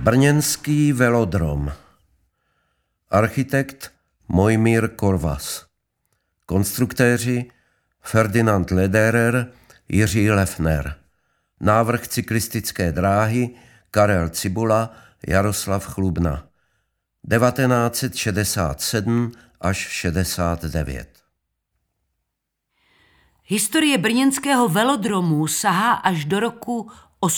Brněnský velodrom. Architekt Mojmír Korvas. Konstruktéři Ferdinand Lederer, Jiří Lefner. Návrh cyklistické dráhy Karel Cibula, Jaroslav Chlubna. 1967 až 69. Historie brněnského velodromu sahá až do roku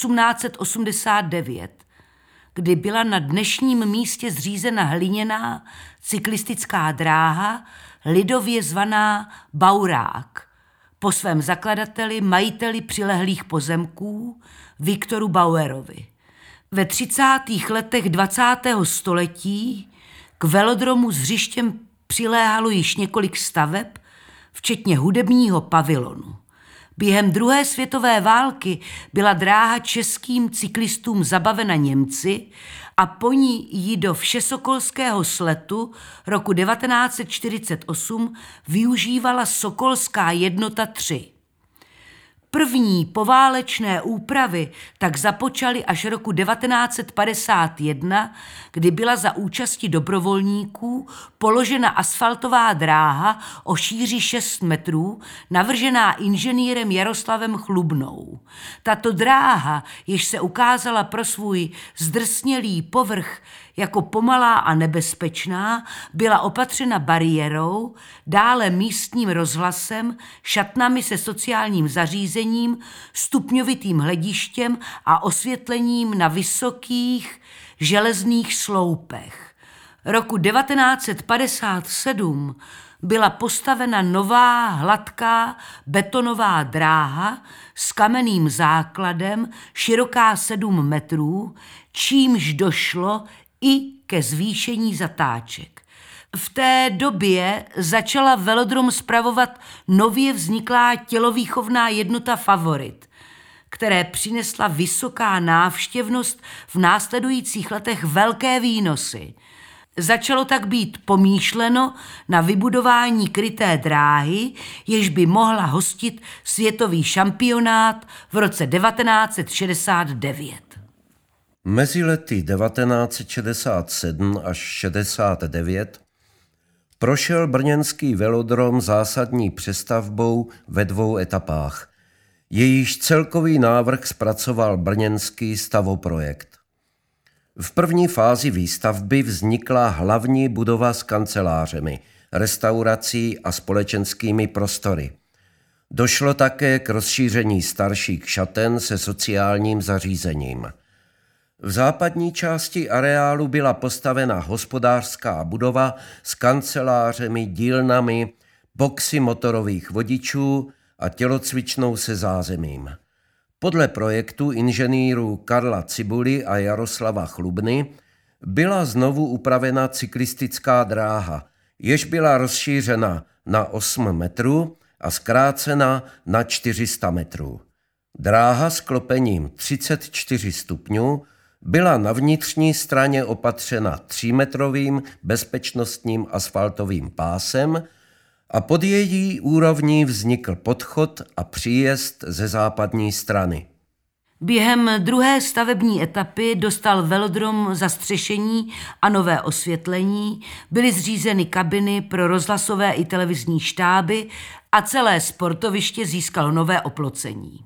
1889, kdy byla na dnešním místě zřízena hliněná cyklistická dráha, lidově zvaná Baurák, po svém zakladateli, majiteli přilehlých pozemků Viktoru Bauerovi. Ve 30. letech 20. století k velodromu s hřištěm přiléhalo již několik staveb, včetně hudebního pavilonu. Během druhé světové války byla dráha českým cyklistům zabavena Němci a po ní ji do Všesokolského sletu roku 1948 využívala Sokolská jednota 3. První poválečné úpravy tak započaly až roku 1951, kdy byla za účasti dobrovolníků položena asfaltová dráha o šíři 6 metrů, navržená inženýrem Jaroslavem Chlubnou. Tato dráha, jež se ukázala pro svůj zdrsnělý povrch jako pomalá a nebezpečná, byla opatřena bariérou, dále místním rozhlasem, šatnami se sociálním zařízením, stupňovitým hledištěm a osvětlením na vysokých železných sloupech. Roku 1957 byla postavena nová hladká betonová dráha s kamenným základem, široká 7 metrů, čímž došlo i ke zvýšení zatáček. V té době začala velodrom spravovat nově vzniklá tělovýchovná jednota Favorit, které přinesla vysoká návštěvnost v následujících letech velké výnosy. Začalo tak být pomýšleno na vybudování kryté dráhy, jež by mohla hostit světový šampionát v roce 1969. Mezi lety 1967 až 69 prošel brněnský velodrom zásadní přestavbou ve 2 etapách. Jejíž celkový návrh zpracoval brněnský stavoprojekt. V první fázi výstavby vznikla hlavní budova s kancelářemi, restaurací a společenskými prostory. Došlo také k rozšíření starších šaten se sociálním zařízením. V západní části areálu byla postavena hospodářská budova s kancelářemi, dílnami, boxy motorových vodičů a tělocvičnou se zázemím. Podle projektu inženýrů Karla Cibuly a Jaroslava Chlubny byla znovu upravena cyklistická dráha, jež byla rozšířena na 8 metrů a zkrácena na 400 metrů. Dráha s klopením 34 stupňů byla na vnitřní straně opatřena 3metrovým bezpečnostním asfaltovým pásem a pod její úrovní vznikl podchod a příjezd ze západní strany. Během druhé stavební etapy dostal velodrom zastřešení a nové osvětlení, byly zřízeny kabiny pro rozhlasové i televizní štáby a celé sportoviště získalo nové oplocení.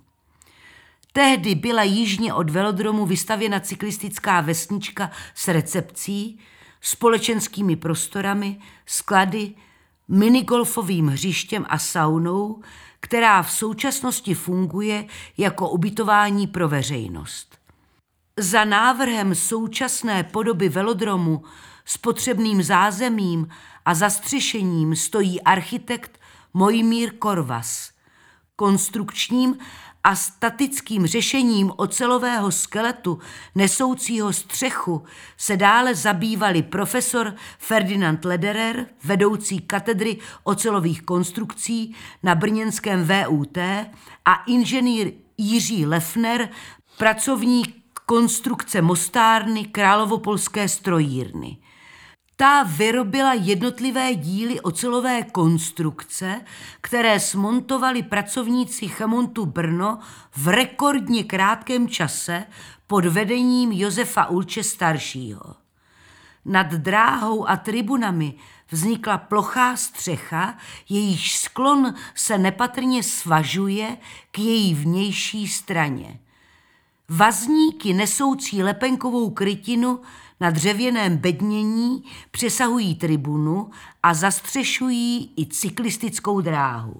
Tehdy byla jižně od velodromu vystavěna cyklistická vesnička s recepcí, společenskými prostorami, sklady, minigolfovým hřištěm a saunou, která v současnosti funguje jako ubytování pro veřejnost. Za návrhem současné podoby velodromu s potřebným zázemím a zastřešením stojí architekt Mojmír Korvas. Konstrukčním a statickým řešením ocelového skeletu nesoucího střechu se dále zabývali profesor Ferdinand Lederer, vedoucí katedry ocelových konstrukcí na brněnském VUT, a inženýr Jiří Lefner, pracovník konstrukce mostárny Královopolské strojírny. Ta vyrobila jednotlivé díly ocelové konstrukce, které smontovali pracovníci Chemontu Brno v rekordně krátkém čase pod vedením Josefa Ulče staršího. Nad dráhou a tribunami vznikla plochá střecha, jejíž sklon se nepatrně svažuje k její vnější straně. Vazníky nesoucí lepenkovou krytinu na dřevěném bednění přesahují tribunu a zastřešují i cyklistickou dráhu.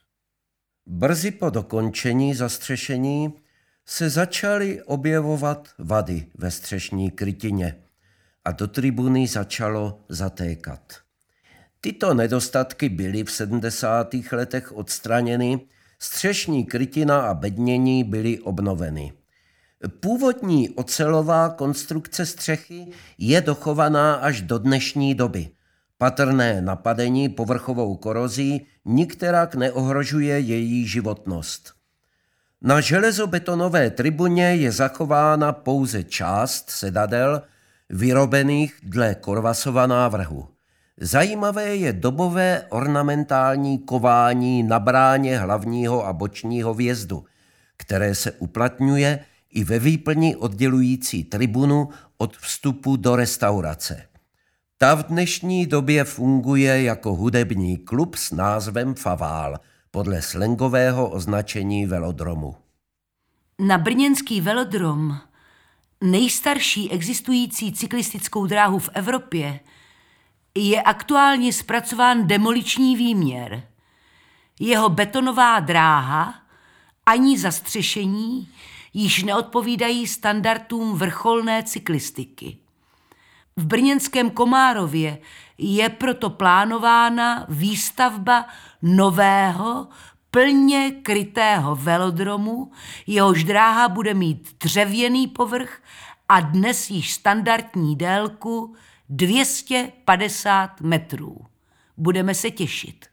Brzy po dokončení zastřešení se začaly objevovat vady ve střešní krytině a do tribuny začalo zatékat. Tyto nedostatky byly v 70. letech odstraněny, střešní krytina a bednění byly obnoveny. Původní ocelová konstrukce střechy je dochovaná až do dnešní doby. Patrné napadení povrchovou korozí nikterak neohrožuje její životnost. Na železobetonové tribuně je zachována pouze část sedadel vyrobených dle Korvasova návrhu. Zajímavé je dobové ornamentální kování na bráně hlavního a bočního vjezdu, které se uplatňuje i ve výplni oddělující tribunu od vstupu do restaurace. Ta v dnešní době funguje jako hudební klub s názvem Favál podle slangového označení velodromu. Na brněnský velodrom, nejstarší existující cyklistickou dráhu v Evropě, je aktuálně zpracován demoliční výměr. Jeho betonová dráha ani zastřešení již neodpovídají standardům vrcholné cyklistiky. V brněnském Komárově je proto plánována výstavba nového, plně krytého velodromu, jehož dráha bude mít dřevěný povrch a dnes již standardní délku 250 metrů. Budeme se těšit.